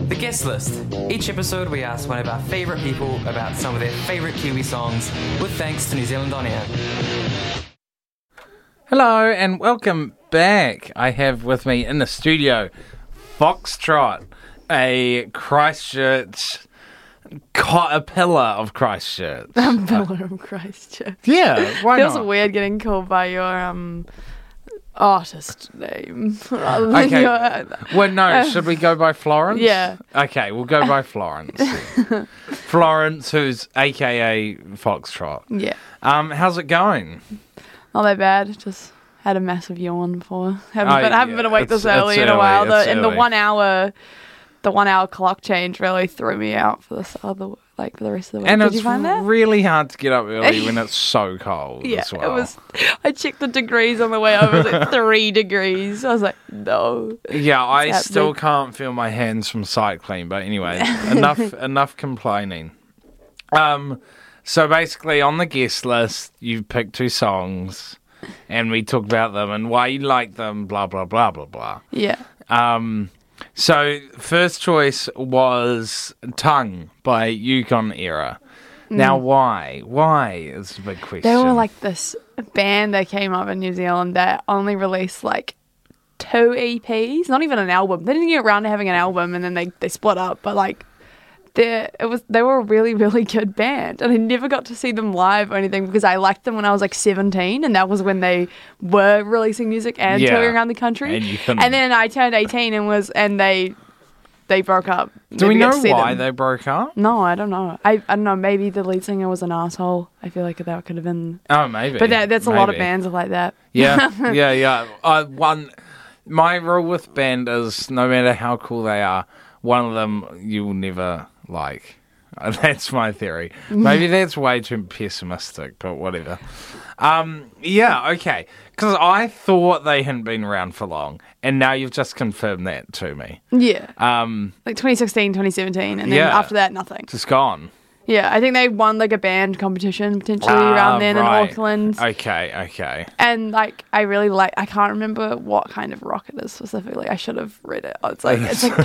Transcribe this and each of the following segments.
The Guest List. Each episode we ask one of our favourite people about some of their favourite Kiwi songs, with thanks to New Zealand On Air. Hello and welcome back. I have with me in the studio Foxtrot, a Christchurch, a pillar of Christchurch. A pillar of Christchurch. Yeah, why Feels not? weird getting called by your artist name. Okay. Well, no, should we go by Florence? Yeah. Okay, we'll go by Florence. Florence, who's AKA Foxtrot. Yeah. How's it going? Not that bad. Just had a massive yawn before. I haven't been awake this It's early in a early, while. it's And the early. 1 hour, clock change really threw me out for for the rest of the week. And Did it's you find that? really hard to get up early when it's so cold Yeah, as well. it was. I checked the degrees on the way over. It was like 3 degrees. I was like, no. Yeah, I It's still happening. can't feel my hands from cycling, but anyway, enough complaining. So basically, on the guest list, you picked 2 songs, and we talked about them and why you like them, blah blah blah blah blah. Yeah. So first choice was "Tongue" by Yukon Era. Now, why? Why is a big question. They were like this band that came up in New Zealand that only released like 2 EPs, not even an album. They didn't get around to having an album, and then they split up. But like, they were a really, really good band, and I never got to see them live or anything because I liked them when I was like 17, and that was when they were releasing music and Yeah. touring around the country. And you couldn't- And then I turned 18 and they broke up. Do we Never got know to see why them. they broke up? No, I don't know. I don't know. Maybe the lead singer was an asshole. I feel like that could have been. Oh, maybe. But that's a lot of Maybe. bands are like that. Yeah, yeah. My rule with band is no matter how cool they are, one of them you will never like. That's my theory. Maybe that's way too pessimistic, but whatever. Yeah, okay. Because I thought they hadn't been around for long, and now you've just confirmed that to me. Yeah. Um, Like 2016, 2017, and then Yeah. after that, nothing. just gone. Yeah, I think they won like a band competition potentially around then right. in Auckland. Okay. And like, I can't remember what kind of rock it is specifically. I should have read it. It's like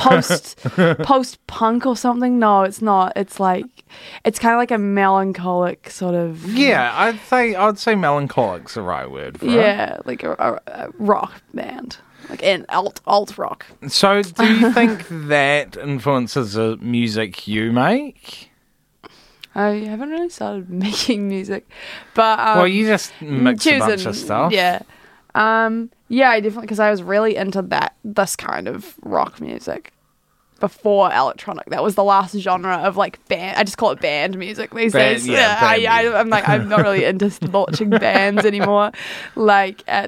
post punk or something. No, it's not. It's kind of like a melancholic sort of. Yeah, I'd say melancholic's the right word for it. Yeah, like a rock band, like an alt rock. So, do you think that influences the music you make? I haven't really started making music, but Well, you just mix a bunch of stuff. Yeah, yeah, I definitely, because I was really into this kind of rock music before electronic. That was the last genre of like band. I just call it band music these days. Yeah, band music. I'm not really into launching bands anymore. Like at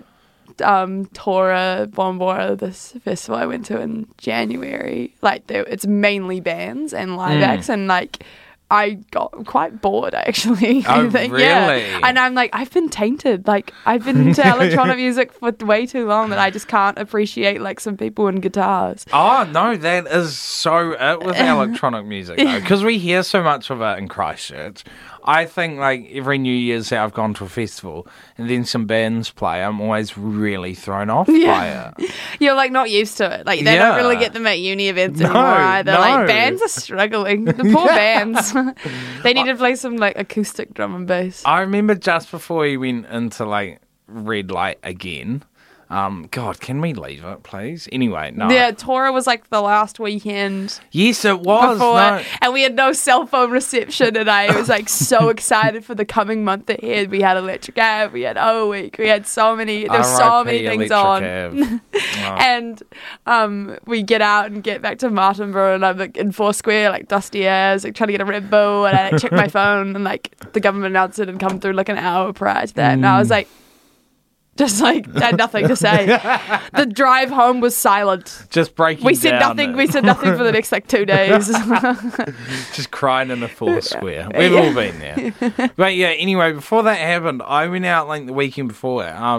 Tora Bombora, this festival I went to in January, like it's mainly bands and live acts, and like I got quite bored actually. Oh, I think. really? Yeah. And I'm like, I've been tainted. Like I've been into electronic music for way too long that I just can't appreciate like some people and guitars. Oh, no, that is so it with electronic music, though, because we hear so much of it in Christchurch. I think, like, every New Year's that I've gone to a festival and then some bands play, I'm always really thrown off by it. You're like not used to it. Like they Yeah. don't really get them at uni events No, anymore either. no. Like bands are struggling. The poor bands. They need to play some like acoustic drum and bass. I remember just before we went into, like, red light again. God, can we leave it, please? Anyway, no. Yeah, Tora was like the last weekend Yes, it was. before, No. and we had no cell phone reception, and I was like so excited for the coming month ahead. We had Electric Ave, we had O Week, we had so many. There were so many R.I.P. things Electric on. Ave. Oh. And we get out and get back to Martinborough, and I'm like in Foursquare, like dusty ass, like trying to get a Red Bull, and I like, check my phone, and like the government announced it and come through like an hour prior to that, and I was like, just like had nothing to say. The drive home was silent. Just breaking We said down nothing. it. We said nothing for the next like 2 days. Just crying in a Foursquare. We've all been there. But yeah, anyway, before that happened, I went out like the weekend before.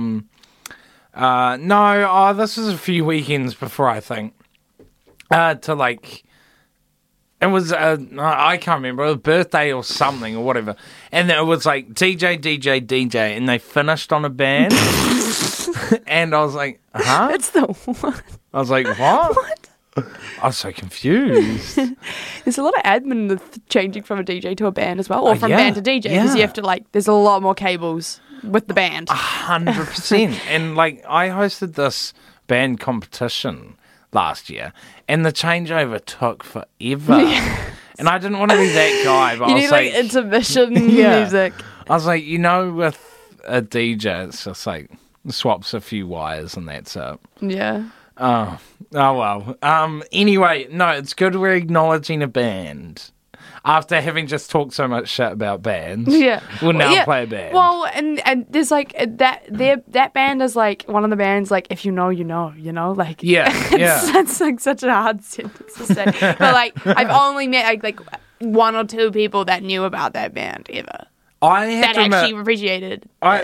This was a few weekends before, I think. To like, it was, I can't remember, it was a birthday or something or whatever. And it was like DJ, and they finished on a band. And I was like, huh? It's the one. I was like, what? What? I was so confused. There's a lot of admin with changing from a DJ to a band as well, or from yeah, band to DJ, because you yeah. have to there's a lot more cables with the band. 100%. And I hosted this band competition last year, and the changeover took forever. And I didn't want to be that guy, but You I need was intermission Yeah. music. I was like, with a DJ, it's just swaps a few wires and that's it. Yeah. Oh well. Anyway, no, it's good we're acknowledging a band. After having just talked so much shit about bands, Yeah. we'll now Yeah. play a band. Well, and there's that band is one of the bands if you know, you know, Yeah, yeah. That's such a hard sentence to say. But I've only met one or two people that knew about that band ever. I had That to admit, actually appreciated. I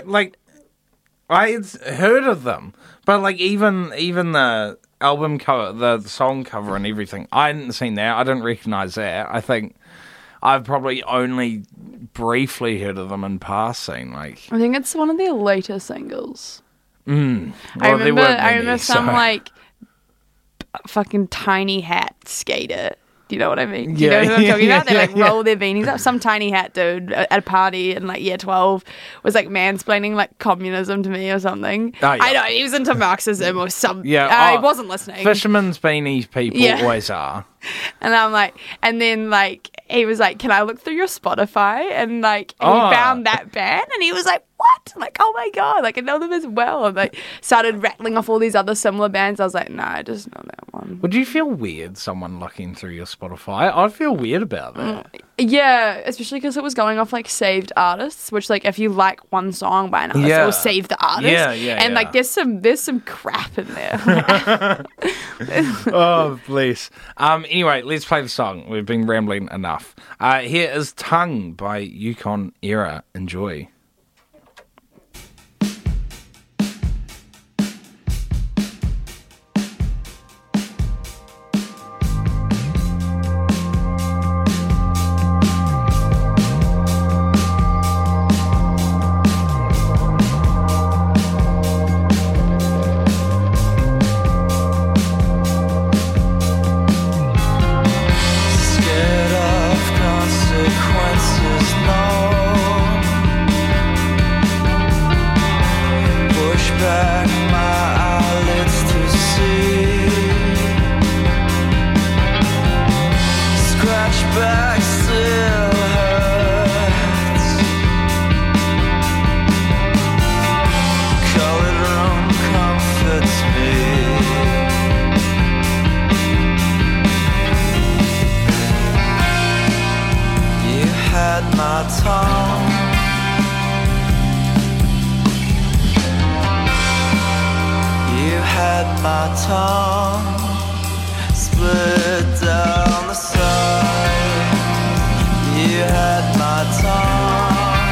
had heard of them, but even the album cover, the song cover, and everything, I hadn't seen that. I didn't recognize that. I think I've probably only briefly heard of them in passing. I think it's one of their later singles. Well, I there weren't remember many, some so- fucking tiny hat skater. Do you know what I mean? Do Yeah, you know who I'm talking yeah, about? They yeah, roll their beanies up. Some tiny hat dude at a party in year 12 was mansplaining communism to me or something. Oh, yeah. I know, he was into Marxism or something. Yeah, I wasn't listening. Fisherman's beanies people Yeah. always are. And I'm and then he was can I look through your Spotify? And he Oh. found that band and he was what? I'm oh my God, I know them as well. And started rattling off all these other similar bands. I was no, I just know that one. Would you feel weird, someone looking through your Spotify? I'd feel weird about that. Yeah, especially because it was going off saved artists, which if you like one song by an artist, Yeah. it will save the artist. Yeah, yeah, And yeah. there's some crap in there. Oh, please. Anyway, let's play the song. We've been rambling enough. Here is Tongue by Yukon Era. Enjoy. Scared of consequences, no. Push back my eyelids to see. Scratch back still hurts. Colored room comforts me. You had my tongue. You had my tongue. Split down the side. You had my tongue.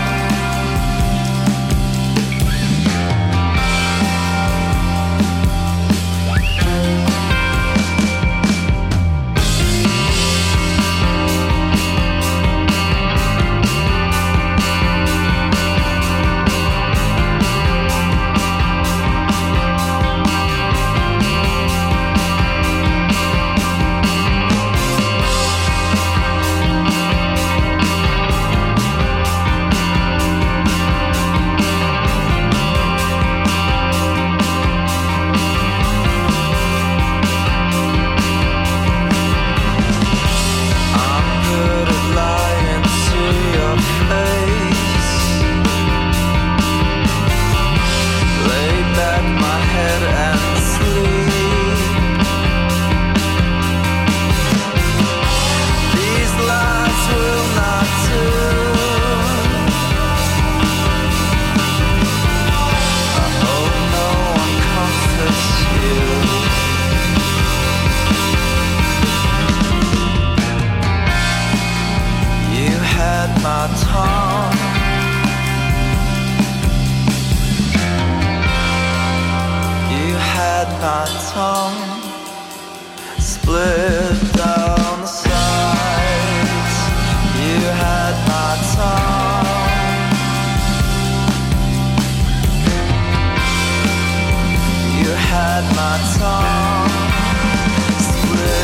I'm good at lying to your face. Lay back my head and sleep. These lies will not do. I hope no one comforts you. You had my tongue. You had my tongue. Split down the sides. You had my tongue. You had my tongue. Split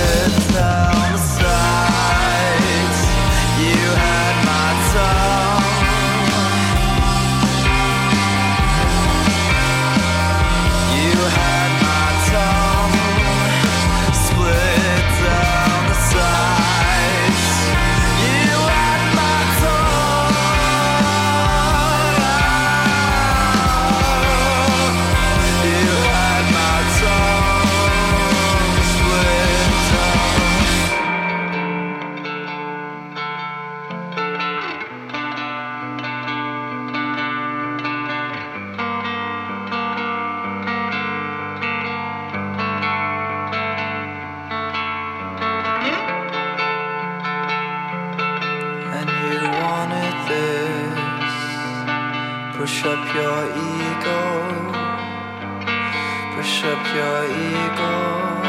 Push up your ego. Push up your ego.